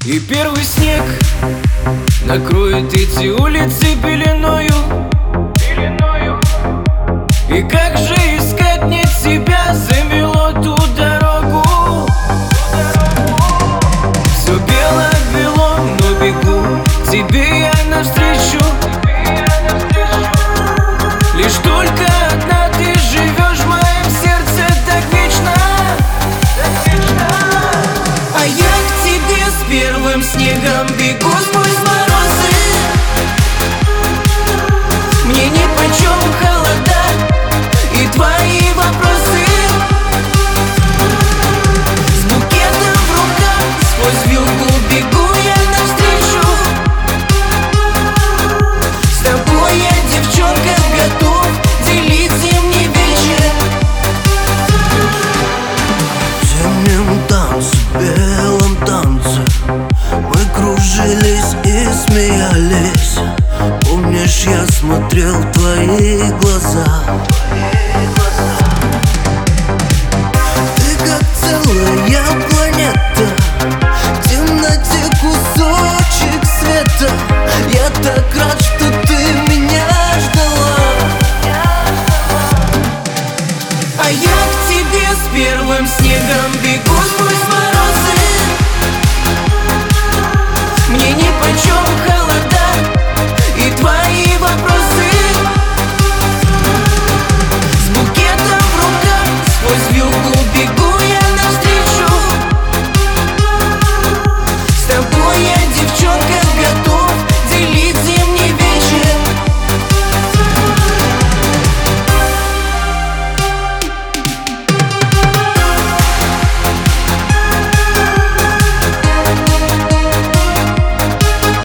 И первый снег накроет эти улицы пеленою. И как же искать мне тебя, замело ту дорогу. Все бело-бело, но бегу к тебе я навстречу. Лишь только одна ты живешь в моем сердце так вечно. А я к тебе с первым снегом бегу сквозь морозы. Мне не